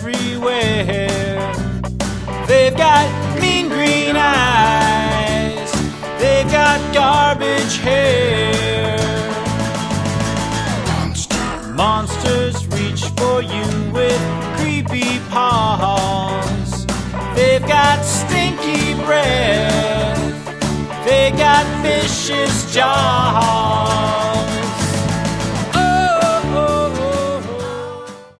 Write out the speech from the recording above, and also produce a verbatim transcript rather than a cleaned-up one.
everywhere. They've got mean green eyes, they've got garbage hair. Monsters reach for you with creepy paws. They've got stinky breath, they got vicious jaws.